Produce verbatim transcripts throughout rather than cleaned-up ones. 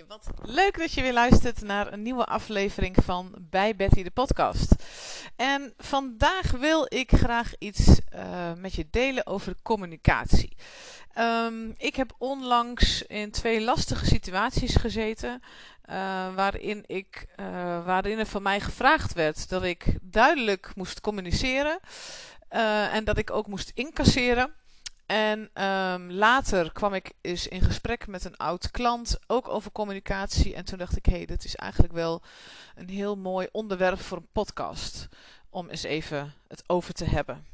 Wat leuk dat je weer luistert naar een nieuwe aflevering van Bij Betty de podcast. En vandaag wil ik graag iets uh, met je delen over communicatie. Um, ik heb onlangs in twee lastige situaties gezeten, uh, waarin, ik, uh, waarin er van mij gevraagd werd dat ik duidelijk moest communiceren uh, en dat ik ook moest incasseren. En um, later kwam ik eens in gesprek met een oud klant, ook over communicatie. En toen dacht ik, hé, hey, dit is eigenlijk wel een heel mooi onderwerp voor een podcast. Om eens even het over te hebben.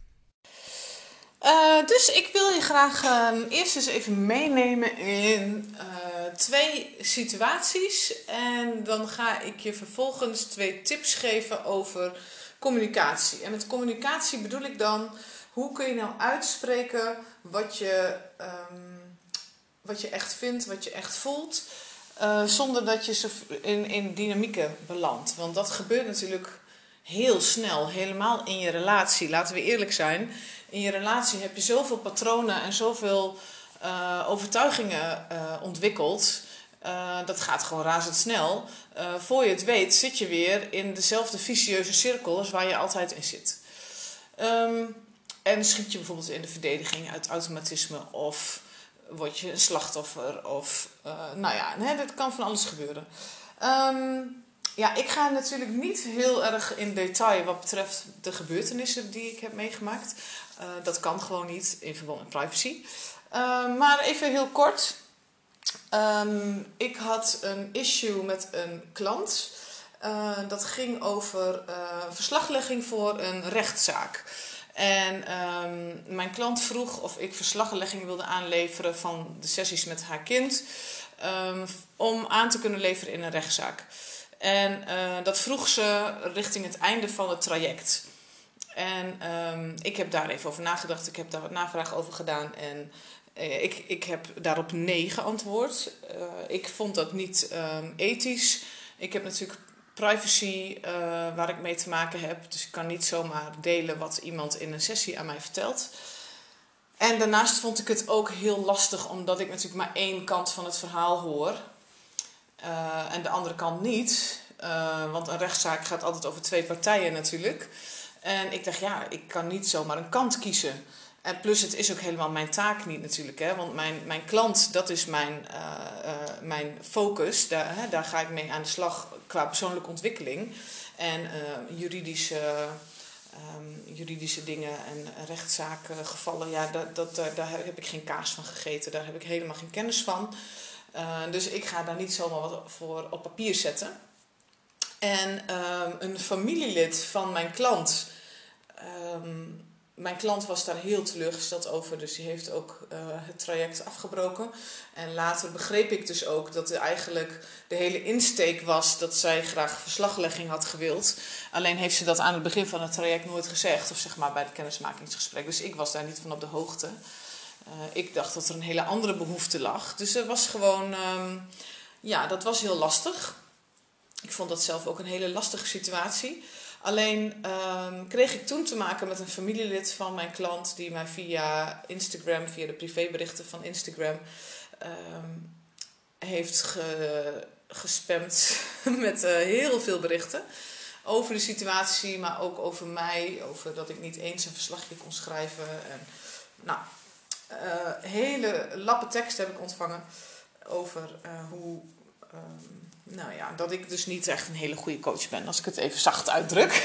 Uh, dus ik wil je graag uh, eerst eens even meenemen in uh, twee situaties. En dan ga ik je vervolgens twee tips geven over communicatie. En met communicatie bedoel ik dan, hoe kun je nou uitspreken wat je, um, wat je echt vindt, wat je echt voelt, uh, zonder dat je in, in dynamieken belandt. Want dat gebeurt natuurlijk heel snel, helemaal in je relatie. Laten we eerlijk zijn, in je relatie heb je zoveel patronen en zoveel uh, overtuigingen uh, ontwikkeld. Uh, dat gaat gewoon razendsnel. Uh, voor je het weet zit je weer in dezelfde vicieuze cirkel als waar je altijd in zit. Um, En schiet je bijvoorbeeld in de verdediging uit automatisme, of word je een slachtoffer, of uh, nou ja, nee, dat kan van alles gebeuren. Um, ja, ik ga natuurlijk niet heel erg in detail wat betreft de gebeurtenissen die ik heb meegemaakt. Uh, dat kan gewoon niet in verband met privacy. Uh, maar even heel kort. Um, ik had een issue met een klant. Uh, dat ging over uh, verslaglegging voor een rechtszaak. En um, mijn klant vroeg of ik verslaglegging wilde aanleveren van de sessies met haar kind, um, om aan te kunnen leveren in een rechtszaak. En uh, dat vroeg ze richting het einde van het traject. En um, ik heb daar even over nagedacht, ik heb daar wat navraag over gedaan en uh, ik, ik heb daarop nee geantwoord. Uh, ik vond dat niet um, ethisch. Ik heb natuurlijk privacy uh, waar ik mee te maken heb. Dus ik kan niet zomaar delen wat iemand in een sessie aan mij vertelt. En daarnaast vond ik het ook heel lastig, omdat ik natuurlijk maar één kant van het verhaal hoor. Uh, en de andere kant niet. Uh, want een rechtszaak gaat altijd over twee partijen natuurlijk. En ik dacht, ja, ik kan niet zomaar een kant kiezen. En plus, het is ook helemaal mijn taak niet natuurlijk. Hè? Want mijn, mijn klant, dat is mijn, uh, uh, mijn focus. Daar, hè, daar ga ik mee aan de slag qua persoonlijke ontwikkeling. En uh, juridische, um, juridische dingen en rechtszaken, gevallen. Ja, dat, dat, daar, daar heb ik geen kaas van gegeten. Daar heb ik helemaal geen kennis van. Uh, dus ik ga daar niet zomaar wat voor op papier zetten. En um, een familielid van mijn klant... Um, Mijn klant was daar heel teleurgesteld over, dus die heeft ook uh, het traject afgebroken. En later begreep ik dus ook dat er eigenlijk de hele insteek was dat zij graag verslaglegging had gewild. Alleen heeft ze dat aan het begin van het traject nooit gezegd, of zeg maar bij het kennismakingsgesprek. Dus ik was daar niet van op de hoogte. Uh, ik dacht dat er een hele andere behoefte lag. Dus er was gewoon, um, ja, dat was heel lastig. Ik vond dat zelf ook een hele lastige situatie. Alleen um, kreeg ik toen te maken met een familielid van mijn klant die mij via Instagram, via de privéberichten van Instagram, um, heeft ge, gespamd met uh, heel veel berichten over de situatie, maar ook over mij, over dat ik niet eens een verslagje kon schrijven. En, nou, uh, hele lappe tekst heb ik ontvangen over uh, hoe... Um, Nou ja, dat ik dus niet echt een hele goede coach ben, als ik het even zacht uitdruk.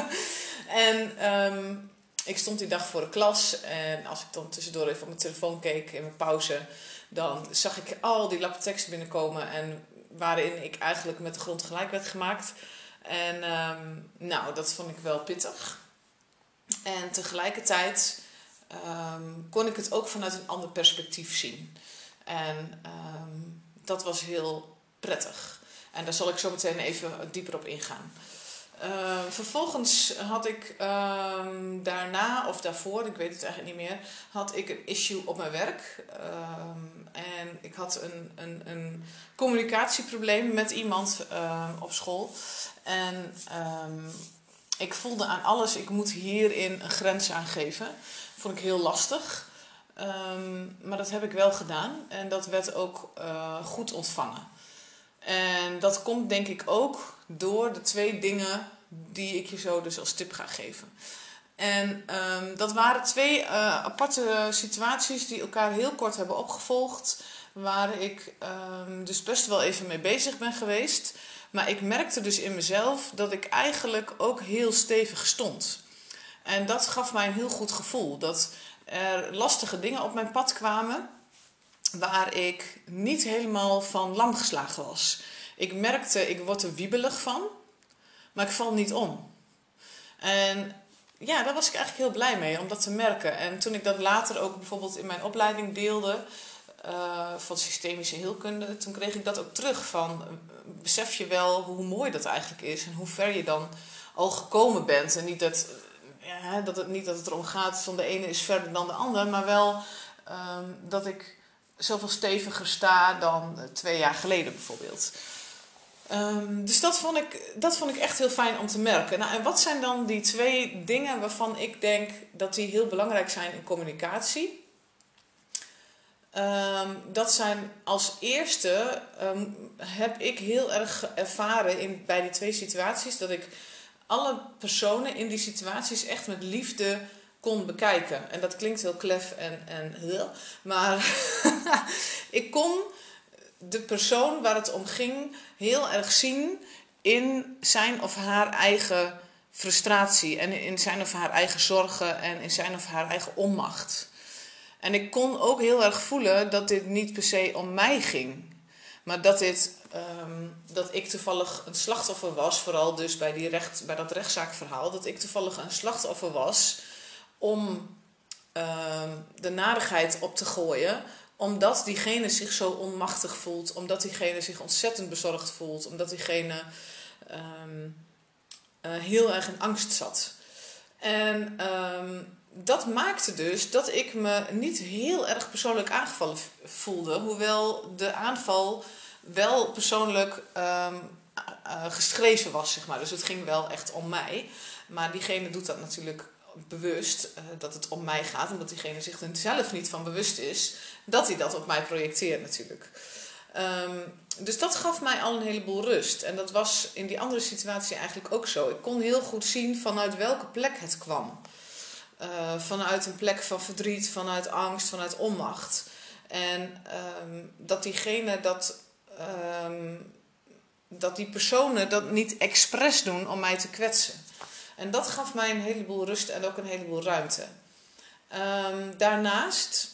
en um, ik stond die dag voor de klas en als ik dan tussendoor even op mijn telefoon keek in mijn pauze, dan zag ik al die lappe tekst binnenkomen en waarin ik eigenlijk met de grond gelijk werd gemaakt. En um, nou, dat vond ik wel pittig. En tegelijkertijd um, kon ik het ook vanuit een ander perspectief zien. En um, dat was heel prettig. En daar zal ik zo meteen even dieper op ingaan. Uh, vervolgens had ik um, daarna of daarvoor, ik weet het eigenlijk niet meer, had ik een issue op mijn werk. Um, en ik had een, een, een communicatieprobleem met iemand uh, op school. En um, ik voelde aan alles, ik moet hierin een grens aangeven. Vond ik heel lastig. Um, maar dat heb ik wel gedaan en dat werd ook uh, goed ontvangen. En dat komt denk ik ook door de twee dingen die ik je zo dus als tip ga geven. En um, dat waren twee uh, aparte situaties die elkaar heel kort hebben opgevolgd. Waar ik um, dus best wel even mee bezig ben geweest. Maar ik merkte dus in mezelf dat ik eigenlijk ook heel stevig stond. En dat gaf mij een heel goed gevoel. Dat er lastige dingen op mijn pad kwamen waar ik niet helemaal van lam geslagen was. Ik merkte, ik word er wiebelig van, maar ik val niet om. En ja, daar was ik eigenlijk heel blij mee om dat te merken. En toen ik dat later ook bijvoorbeeld in mijn opleiding deelde uh, van systemische heelkunde, toen kreeg ik dat ook terug van, uh, besef je wel hoe mooi dat eigenlijk is en hoe ver je dan al gekomen bent. En niet dat, uh, ja, dat, het, niet dat het erom gaat van de ene is verder dan de ander, maar wel uh, dat ik zoveel steviger sta dan twee jaar geleden bijvoorbeeld. Um, dus dat vond, ik, dat vond ik echt heel fijn om te merken. Nou, en wat zijn dan die twee dingen waarvan ik denk dat die heel belangrijk zijn in communicatie? Um, dat zijn als eerste, um, heb ik heel erg ervaren in, bij die twee situaties, dat ik alle personen in die situaties echt met liefde kon bekijken. En dat klinkt heel klef en, en heel, maar ik kon de persoon waar het om ging heel erg zien in zijn of haar eigen frustratie en in zijn of haar eigen zorgen en in zijn of haar eigen onmacht. En ik kon ook heel erg voelen dat dit niet per se om mij ging, maar dat, dit, um, dat ik toevallig een slachtoffer was, vooral dus bij, die recht, bij dat rechtszaakverhaal, dat ik toevallig een slachtoffer was om um, de narigheid op te gooien, omdat diegene zich zo onmachtig voelt, omdat diegene zich ontzettend bezorgd voelt, omdat diegene um, uh, heel erg in angst zat. En um, dat maakte dus dat ik me niet heel erg persoonlijk aangevallen voelde, hoewel de aanval wel persoonlijk um, uh, geschreven was, zeg maar. Dus het ging wel echt om mij. Maar diegene doet dat natuurlijk bewust, uh, dat het om mij gaat, omdat diegene zich er zelf niet van bewust is dat hij dat op mij projecteert natuurlijk. Um, dus dat gaf mij al een heleboel rust. En dat was in die andere situatie eigenlijk ook zo. Ik kon heel goed zien vanuit welke plek het kwam. Uh, vanuit een plek van verdriet, vanuit angst, vanuit onmacht. En um, dat diegene dat, um, dat die personen dat niet expres doen om mij te kwetsen. En dat gaf mij een heleboel rust en ook een heleboel ruimte. Um, daarnaast,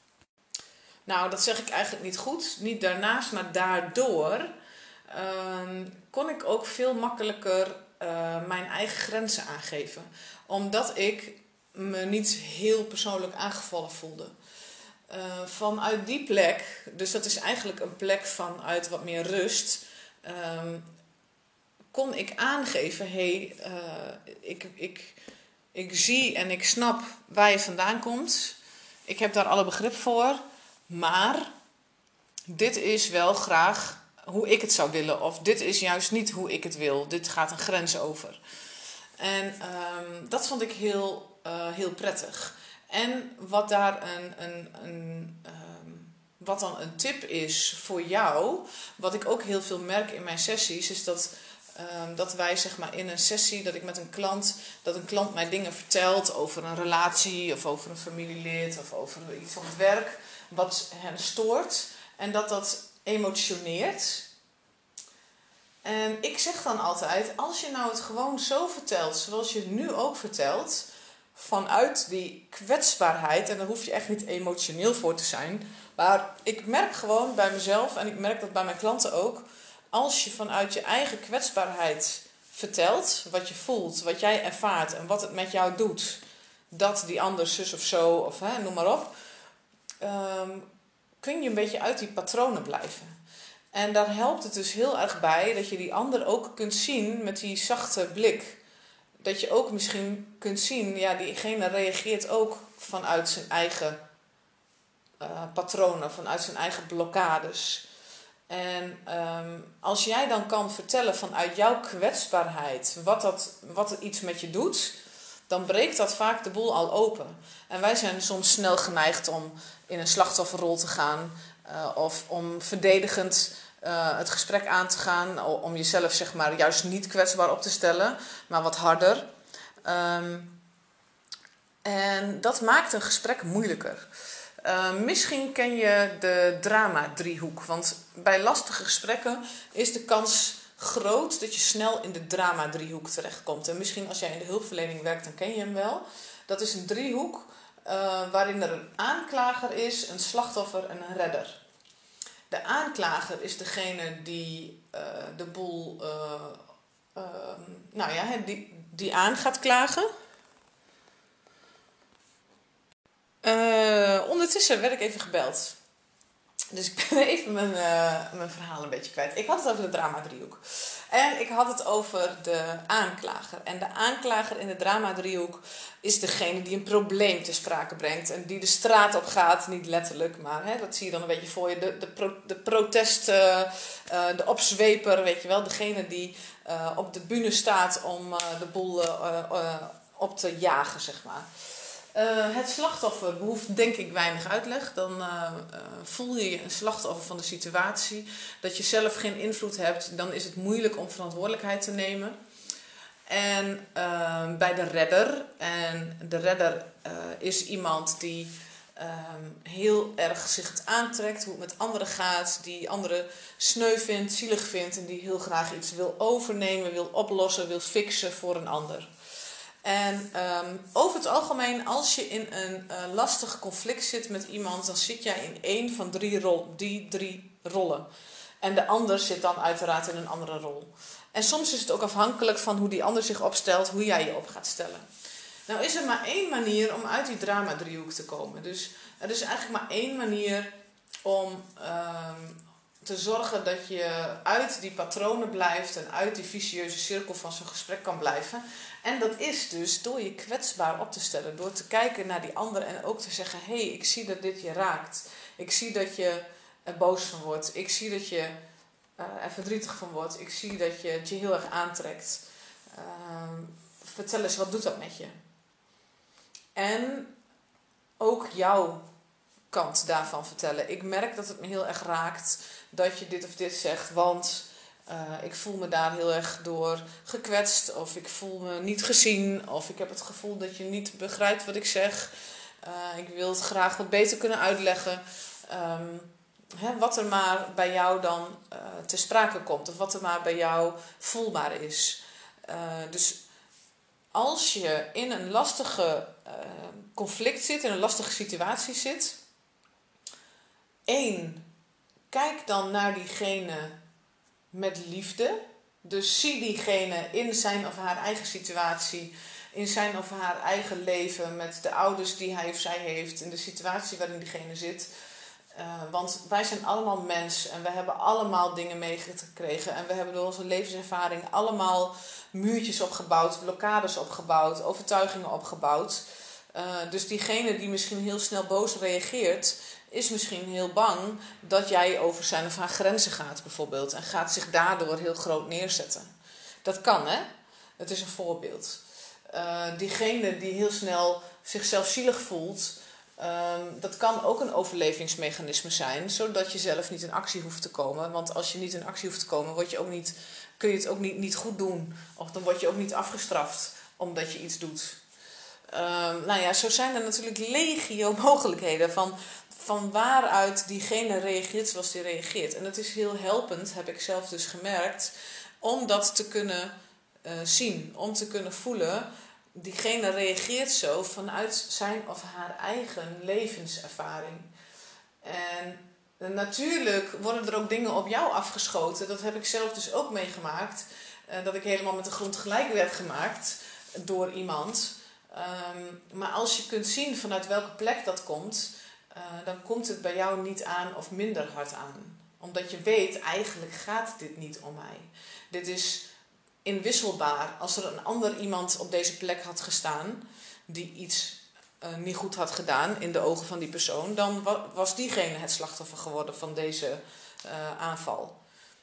nou dat zeg ik eigenlijk niet goed, niet daarnaast, maar daardoor um, kon ik ook veel makkelijker uh, mijn eigen grenzen aangeven. Omdat ik me niet heel persoonlijk aangevallen voelde. Uh, vanuit die plek, dus dat is eigenlijk een plek vanuit wat meer rust, um, kon ik aangeven, hé, hey, uh, ik, ik, ik zie en ik snap waar je vandaan komt. Ik heb daar alle begrip voor, maar dit is wel graag hoe ik het zou willen. Of dit is juist niet hoe ik het wil. Dit gaat een grens over. En um, dat vond ik heel, uh, heel prettig. En wat daar een, een, een, um, wat dan een tip is voor jou, wat ik ook heel veel merk in mijn sessies, is dat, um, dat wij zeg maar in een sessie, dat ik met een klant, dat een klant mij dingen vertelt over een relatie of over een familielid of over iets op het werk, wat hen stoort. En dat dat emotioneert. En ik zeg dan altijd, als je nou het gewoon zo vertelt, zoals je het nu ook vertelt, vanuit die kwetsbaarheid, en daar hoef je echt niet emotioneel voor te zijn, maar ik merk gewoon bij mezelf, en ik merk dat bij mijn klanten ook, als je vanuit je eigen kwetsbaarheid vertelt, wat je voelt, wat jij ervaart en wat het met jou doet, dat die ander zus of zo, of hè, noem maar op, um, kun je een beetje uit die patronen blijven. En daar helpt het dus heel erg bij dat je die ander ook kunt zien met die zachte blik. Dat je ook misschien kunt zien, ja, diegene reageert ook vanuit zijn eigen uh, patronen, vanuit zijn eigen blokkades. En um, als jij dan kan vertellen vanuit jouw kwetsbaarheid wat, dat, wat het iets met je doet, dan breekt dat vaak de boel al open. En wij zijn soms snel geneigd om in een slachtofferrol te gaan, uh, of om verdedigend uh, het gesprek aan te gaan. Om jezelf zeg maar juist niet kwetsbaar op te stellen, maar wat harder. Um, en dat maakt een gesprek moeilijker. Uh, misschien ken je de drama-driehoek. Want bij lastige gesprekken is de kans groot dat je snel in de drama-driehoek terechtkomt. En misschien als jij in de hulpverlening werkt, dan ken je hem wel. Dat is een driehoek uh, waarin er een aanklager is, een slachtoffer en een redder. De aanklager is degene die uh, de boel uh, uh, nou ja, die, die aan gaat klagen. Uh, ondertussen werd ik even gebeld. Dus ik ben even mijn, uh, mijn verhaal een beetje kwijt. Ik had het over de drama-driehoek. En ik had het over de aanklager. En de aanklager in de drama-driehoek is degene die een probleem te sprake brengt. En die de straat op gaat, niet letterlijk, maar hè, dat zie je dan een beetje voor je. De, de, pro, de protest, uh, uh, de opzweper, weet je wel. Degene die uh, op de bühne staat om uh, de boel uh, uh, op te jagen, zeg maar. Uh, het slachtoffer behoeft denk ik weinig uitleg. Dan uh, uh, voel je je een slachtoffer van de situatie. Dat je zelf geen invloed hebt, dan is het moeilijk om verantwoordelijkheid te nemen. En uh, bij de redder. En de redder uh, is iemand die uh, heel erg zich het aantrekt, hoe het met anderen gaat. Die anderen sneu vindt, zielig vindt en die heel graag iets wil overnemen, wil oplossen, wil fixen voor een ander. En um, over het algemeen, als je in een uh, lastig conflict zit met iemand, dan zit jij in één van drie rol, die drie rollen. En de ander zit dan uiteraard in een andere rol. En soms is het ook afhankelijk van hoe die ander zich opstelt, hoe jij je op gaat stellen. Nou is er maar één manier om uit die drama-driehoek te komen. Dus er is eigenlijk maar één manier om um, te zorgen dat je uit die patronen blijft en uit die vicieuze cirkel van zo'n gesprek kan blijven. En dat is dus door je kwetsbaar op te stellen. Door te kijken naar die ander en ook te zeggen, hé, hey, ik zie dat dit je raakt. Ik zie dat je er boos van wordt. Ik zie dat je uh, er verdrietig van wordt. Ik zie dat je het je heel erg aantrekt. Uh, vertel eens, wat doet dat met je? En ook jouw kant daarvan vertellen. Ik merk dat het me heel erg raakt dat je dit of dit zegt, want uh, ik voel me daar heel erg door gekwetst, of ik voel me niet gezien, of ik heb het gevoel dat je niet begrijpt wat ik zeg. Uh, ik wil het graag wat beter kunnen uitleggen. Um, hè, wat er maar bij jou dan uh, te sprake komt, of wat er maar bij jou voelbaar is. Uh, dus als je in een lastige uh, conflict zit, in een lastige situatie zit, één, kijk dan naar diegene met liefde. Dus zie diegene in zijn of haar eigen situatie, in zijn of haar eigen leven, met de ouders die hij of zij heeft, in de situatie waarin diegene zit. Uh, want wij zijn allemaal mens en we hebben allemaal dingen meegekregen. En we hebben door onze levenservaring allemaal muurtjes opgebouwd, blokkades opgebouwd, overtuigingen opgebouwd. Uh, dus diegene die misschien heel snel boos reageert, is misschien heel bang dat jij over zijn of haar grenzen gaat bijvoorbeeld. En gaat zich daardoor heel groot neerzetten. Dat kan, hè? Het is een voorbeeld. Uh, diegene die heel snel zichzelf zielig voelt, Um, dat kan ook een overlevingsmechanisme zijn, zodat je zelf niet in actie hoeft te komen. Want als je niet in actie hoeft te komen, word je ook niet, kun je het ook niet, niet goed doen. Of dan word je ook niet afgestraft omdat je iets doet. Um, nou ja, zo zijn er natuurlijk legio mogelijkheden van, van waaruit diegene reageert zoals die reageert. En het is heel helpend, heb ik zelf dus gemerkt, om dat te kunnen uh, zien, om te kunnen voelen. Diegene reageert zo vanuit zijn of haar eigen levenservaring. En natuurlijk worden er ook dingen op jou afgeschoten. Dat heb ik zelf dus ook meegemaakt. Dat ik helemaal met de grond gelijk werd gemaakt door iemand. Um, maar als je kunt zien vanuit welke plek dat komt, uh, dan komt het bij jou niet aan of minder hard aan. Omdat je weet, eigenlijk gaat dit niet om mij. Dit is inwisselbaar. Als er een ander iemand op deze plek had gestaan die iets uh, niet goed had gedaan in de ogen van die persoon, dan wa- was diegene het slachtoffer geworden van deze uh, aanval.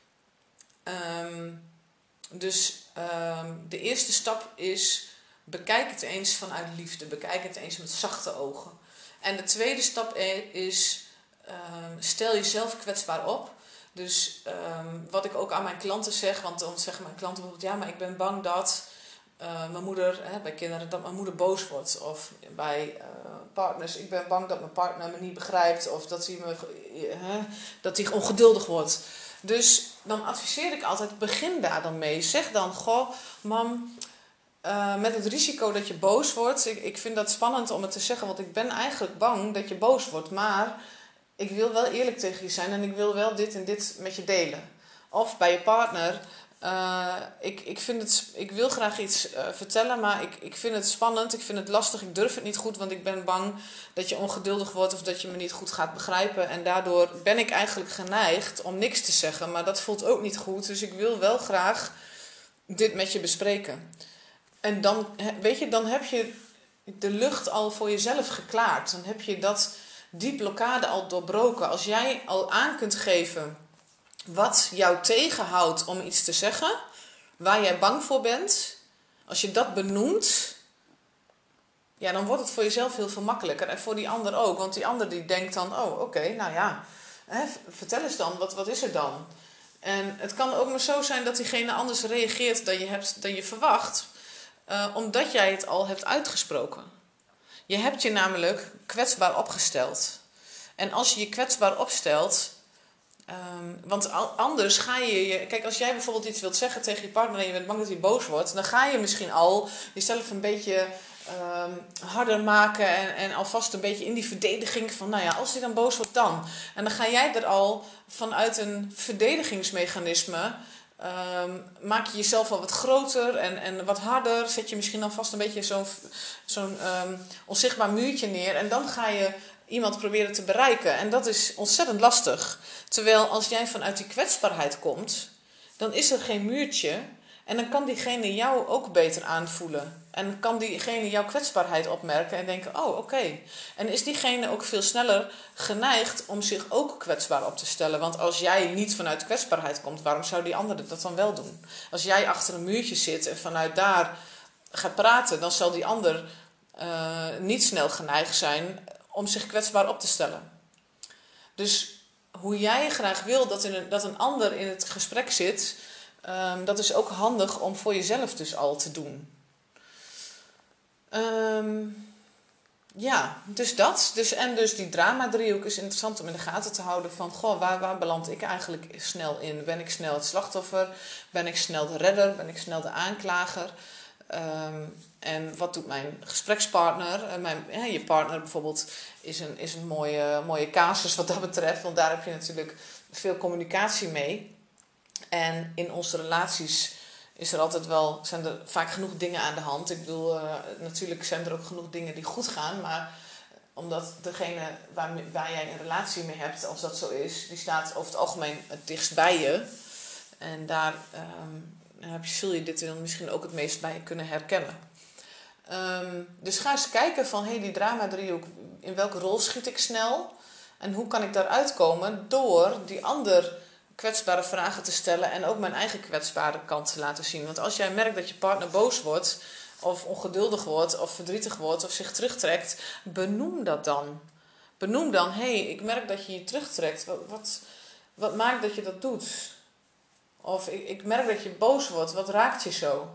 Um, dus um, de eerste stap is, bekijk het eens vanuit liefde. Bekijk het eens met zachte ogen. En de tweede stap is, um, stel jezelf kwetsbaar op. Dus um, wat ik ook aan mijn klanten zeg, want dan zeggen mijn klanten bijvoorbeeld, ja, maar ik ben bang dat uh, mijn moeder, hè, bij kinderen, dat mijn moeder boos wordt. Of bij uh, partners, ik ben bang dat mijn partner me niet begrijpt of dat hij, me, uh, dat hij ongeduldig wordt. Dus dan adviseer ik altijd, begin daar dan mee. Zeg dan, goh, mam, uh, met het risico dat je boos wordt. Ik, ik vind dat spannend om het te zeggen, want ik ben eigenlijk bang dat je boos wordt. Maar ik wil wel eerlijk tegen je zijn en ik wil wel dit en dit met je delen. Of bij je partner, uh, ik, ik, vind het, ik wil graag iets uh, vertellen, maar ik, ik vind het spannend, ik vind het lastig, ik durf het niet goed, want ik ben bang dat je ongeduldig wordt of dat je me niet goed gaat begrijpen. En daardoor ben ik eigenlijk geneigd om niks te zeggen, maar dat voelt ook niet goed. Dus ik wil wel graag dit met je bespreken. En dan, weet je, dan heb je de lucht al voor jezelf geklaard. Dan heb je dat, die blokkade al doorbroken. Als jij al aan kunt geven wat jou tegenhoudt om iets te zeggen, waar jij bang voor bent, als je dat benoemt, ja, dan wordt het voor jezelf heel veel makkelijker. En voor die ander ook. Want die ander die denkt dan, oh, oké, okay, nou ja, hè, vertel eens dan, wat, wat is er dan? En het kan ook maar zo zijn dat diegene anders reageert dan je, hebt, dan je verwacht, uh, omdat jij het al hebt uitgesproken. Je hebt je namelijk kwetsbaar opgesteld. En als je je kwetsbaar opstelt, Um, want anders ga je je... Kijk, als jij bijvoorbeeld iets wilt zeggen tegen je partner en je bent bang dat hij boos wordt, dan ga je misschien al jezelf een beetje um, harder maken en, en alvast een beetje in die verdediging van, nou ja, als hij dan boos wordt, dan. En dan ga jij er al vanuit een verdedigingsmechanisme, um, maak je jezelf al wat groter en, en wat harder, zet je misschien alvast een beetje zo'n, zo'n um, onzichtbaar muurtje neer en dan ga je iemand proberen te bereiken. En dat is ontzettend lastig. Terwijl als jij vanuit die kwetsbaarheid komt, dan is er geen muurtje. En dan kan diegene jou ook beter aanvoelen. En kan diegene jouw kwetsbaarheid opmerken en denken, oh, oké. Okay. En is diegene ook veel sneller geneigd om zich ook kwetsbaar op te stellen. Want als jij niet vanuit kwetsbaarheid komt, waarom zou die andere dat dan wel doen? Als jij achter een muurtje zit en vanuit daar gaat praten, dan zal die ander uh, niet snel geneigd zijn om zich kwetsbaar op te stellen. Dus hoe jij graag wil dat, in een, dat een ander in het gesprek zit, um, dat is ook handig om voor jezelf dus al te doen. Um, ja, dus dat. Dus, en dus die drama-driehoek is interessant om in de gaten te houden van, goh, waar, waar beland ik eigenlijk snel in? Ben ik snel het slachtoffer? Ben ik snel de redder? Ben ik snel de aanklager? Um, en wat doet mijn gesprekspartner? Mijn, ja, je partner bijvoorbeeld is een, is een mooie, mooie casus wat dat betreft. Want daar heb je natuurlijk veel communicatie mee. En in onze relaties is er altijd wel, zijn er vaak genoeg dingen aan de hand. Ik bedoel, uh, natuurlijk zijn er ook genoeg dingen die goed gaan. Maar omdat degene waar, waar jij een relatie mee hebt, als dat zo is, die staat over het algemeen het dichtst bij je. En daar um, heb je, zul je dit dan misschien ook het meest bij kunnen herkennen. Um, dus ga eens kijken van, hé, hey, die drama-driehoek, in welke rol schiet ik snel? En hoe kan ik daaruit komen door die ander kwetsbare vragen te stellen en ook mijn eigen kwetsbare kant te laten zien. Want als jij merkt dat je partner boos wordt, of ongeduldig wordt, of verdrietig wordt, of zich terugtrekt, benoem dat dan. Benoem dan, hé, hey, ik merk dat je je terugtrekt. Wat, wat, wat maakt dat je dat doet? Of ik, ik merk dat je boos wordt, wat raakt je zo?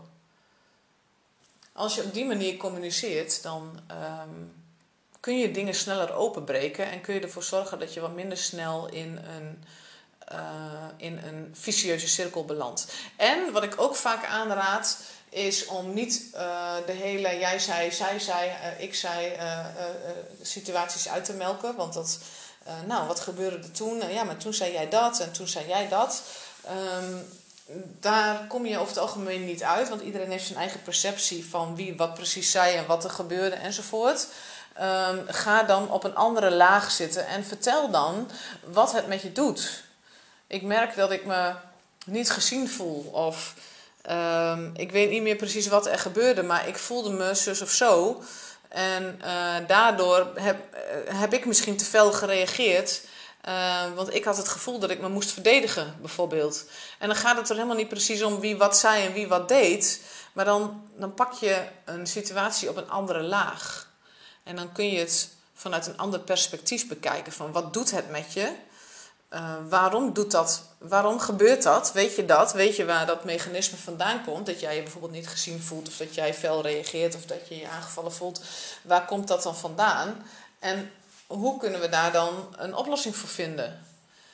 Als je op die manier communiceert, dan um, kun je dingen sneller openbreken en kun je ervoor zorgen dat je wat minder snel in een, uh, in een vicieuze cirkel belandt. En wat ik ook vaak aanraad, is om niet uh, de hele jij zei, zij zei, uh, ik zei uh, uh, uh, situaties uit te melken. Want dat, uh, nou, wat gebeurde er toen? Uh, ja, maar toen zei jij dat en toen zei jij dat. Um, Daar kom je over het algemeen niet uit, want iedereen heeft zijn eigen perceptie van wie wat precies zei en wat er gebeurde enzovoort. Um, ga dan op een andere laag zitten en vertel dan wat het met je doet. Ik merk dat ik me niet gezien voel of um, ik weet niet meer precies wat er gebeurde, maar ik voelde me zus of zo. En uh, daardoor heb, uh, heb ik misschien te fel gereageerd. Uh, want ik had het gevoel dat ik me moest verdedigen, bijvoorbeeld. En dan gaat het er helemaal niet precies om wie wat zei en wie wat deed. Maar dan, dan pak je een situatie op een andere laag. En dan kun je het vanuit een ander perspectief bekijken. Van wat doet het met je? uh, waarom doet dat? Waarom gebeurt dat? Weet je dat? Weet je waar dat mechanisme vandaan komt? Dat jij je bijvoorbeeld niet gezien voelt, of dat jij fel reageert, of dat je je aangevallen voelt. Waar komt dat dan vandaan? En hoe kunnen we daar dan een oplossing voor vinden?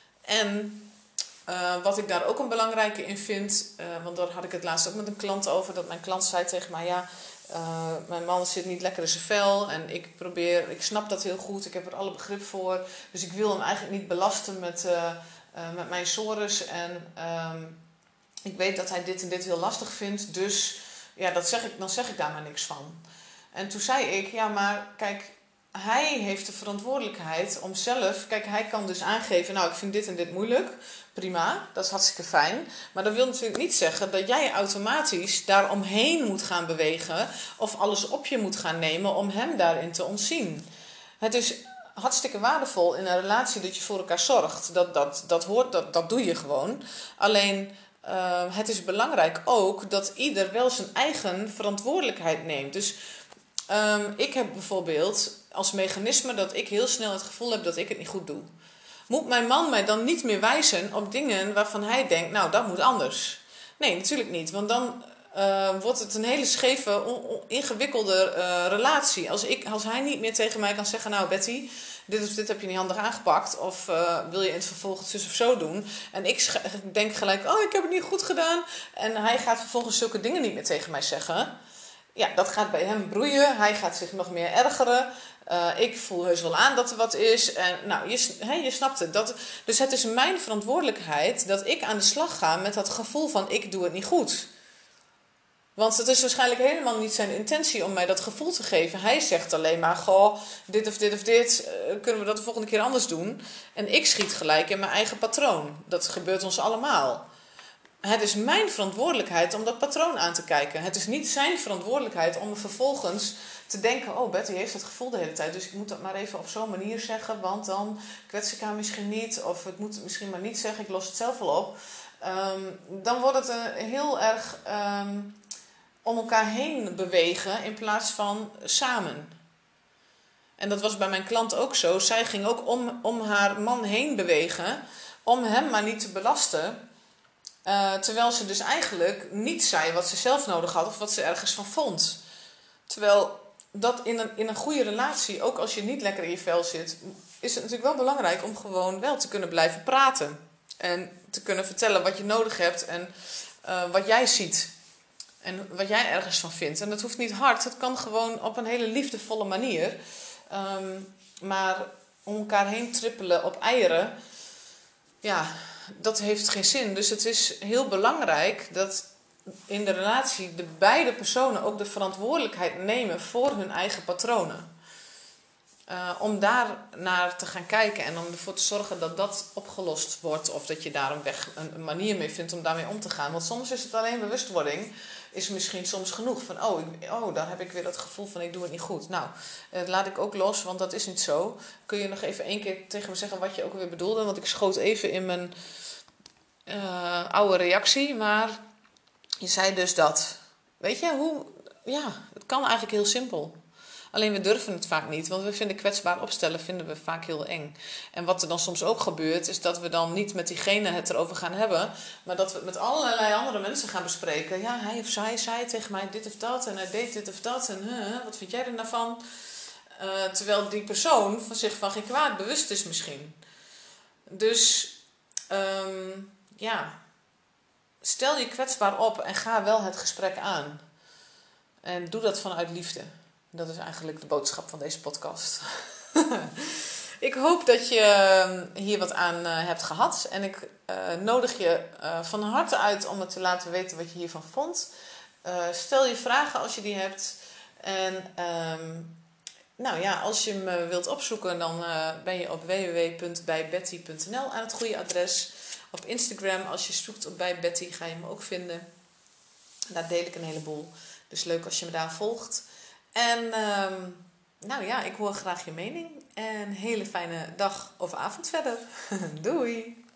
En uh, wat ik daar ook een belangrijke in vind, uh, want daar had ik het laatst ook met een klant over, dat mijn klant zei tegen mij, ja, uh, mijn man zit niet lekker in zijn vel en ik probeer, ik snap dat heel goed, ik heb er alle begrip voor, dus ik wil hem eigenlijk niet belasten met, uh, uh, met mijn sores en um, ik weet dat hij dit en dit heel lastig vindt, dus ja, dat zeg ik, dan zeg ik daar maar niks van. En toen zei ik, ja, maar kijk, hij heeft de verantwoordelijkheid om zelf... Kijk, hij kan dus aangeven, nou, ik vind dit en dit moeilijk. Prima, dat is hartstikke fijn. Maar dat wil natuurlijk niet zeggen dat jij automatisch daar omheen moet gaan bewegen, of alles op je moet gaan nemen om hem daarin te ontzien. Het is hartstikke waardevol in een relatie dat je voor elkaar zorgt. Dat, dat, dat, hoort, dat, dat doe je gewoon. Alleen, uh, het is belangrijk ook dat ieder wel zijn eigen verantwoordelijkheid neemt. Dus um, ik heb bijvoorbeeld als mechanisme dat ik heel snel het gevoel heb dat ik het niet goed doe. Moet mijn man mij dan niet meer wijzen op dingen waarvan hij denkt, nou, dat moet anders? Nee, natuurlijk niet. Want dan uh, wordt het een hele scheve, on- on- ingewikkelde uh, relatie. Als, ik, als hij niet meer tegen mij kan zeggen, nou Betty, dit of dit heb je niet handig aangepakt. Of uh, wil je in het vervolg het zus of zo doen. En ik sch- denk gelijk, oh, ik heb het niet goed gedaan. En hij gaat vervolgens zulke dingen niet meer tegen mij zeggen. Ja, dat gaat bij hem broeien. Hij gaat zich nog meer ergeren. Uh, ik voel heus wel aan dat er wat is. En nou, je, he, je snapt het. Dat, dus het is mijn verantwoordelijkheid dat ik aan de slag ga met dat gevoel van ik doe het niet goed. Want het is waarschijnlijk helemaal niet zijn intentie om mij dat gevoel te geven. Hij zegt alleen maar, goh, dit of dit of dit, uh, kunnen we dat de volgende keer anders doen? En ik schiet gelijk in mijn eigen patroon. Dat gebeurt ons allemaal. Het is mijn verantwoordelijkheid om dat patroon aan te kijken. Het is niet zijn verantwoordelijkheid om vervolgens te denken, oh, Betty heeft het gevoel de hele tijd, dus ik moet dat maar even op zo'n manier zeggen, want dan kwets ik haar misschien niet, of ik moet het misschien maar niet zeggen, ik los het zelf wel op. Um, dan wordt het een heel erg um, om elkaar heen bewegen in plaats van samen. En dat was bij mijn klant ook zo. Zij ging ook om, om haar man heen bewegen, om hem maar niet te belasten. Uh, terwijl ze dus eigenlijk niet zei wat ze zelf nodig had of wat ze ergens van vond. Terwijl dat in een, in een goede relatie, ook als je niet lekker in je vel zit, is het natuurlijk wel belangrijk om gewoon wel te kunnen blijven praten. En te kunnen vertellen wat je nodig hebt en uh, wat jij ziet. En wat jij ergens van vindt. En dat hoeft niet hard, het kan gewoon op een hele liefdevolle manier. Um, maar om elkaar heen trippelen op eieren, ja, dat heeft geen zin. Dus het is heel belangrijk dat in de relatie de beide personen ook de verantwoordelijkheid nemen voor hun eigen patronen. Uh, om daar naar te gaan kijken en om ervoor te zorgen dat dat opgelost wordt. Of dat je daar een, weg, een, een manier mee vindt om daarmee om te gaan. Want soms is het alleen bewustwording. Is misschien soms genoeg van, oh, ik, oh daar heb ik weer dat gevoel van ik doe het niet goed. Nou, uh, laat ik ook los, want dat is niet zo. Kun je nog even één keer tegen me zeggen wat je ook weer bedoelde? Want ik schoot even in mijn uh, oude reactie. Maar je zei dus dat. Weet je, hoe... Ja, het kan eigenlijk heel simpel. Alleen we durven het vaak niet, want we vinden kwetsbaar opstellen vinden we vaak heel eng. En wat er dan soms ook gebeurt, is dat we dan niet met diegene het erover gaan hebben, maar dat we het met allerlei andere mensen gaan bespreken. Ja, hij of zij zei tegen mij dit of dat en hij deed dit of dat en huh, wat vind jij er nou van? Uh, terwijl die persoon van zich van geen kwaad bewust is misschien. Dus, um, ja, stel je kwetsbaar op en ga wel het gesprek aan. En doe dat vanuit liefde. Dat is eigenlijk de boodschap van deze podcast. Ik hoop dat je hier wat aan uh, hebt gehad. En ik uh, nodig je uh, van harte uit om me te laten weten wat je hiervan vond. Uh, stel je vragen als je die hebt. En um, nou ja, als je me wilt opzoeken, dan uh, ben je op w w w punt bij betty punt n l aan het goede adres. Op Instagram, als je zoekt op bij Betty, ga je me ook vinden. Daar deel ik een heleboel. Dus leuk als je me daar volgt. En um, nou ja, ik hoor graag je mening. En een hele fijne dag of avond verder. Doei!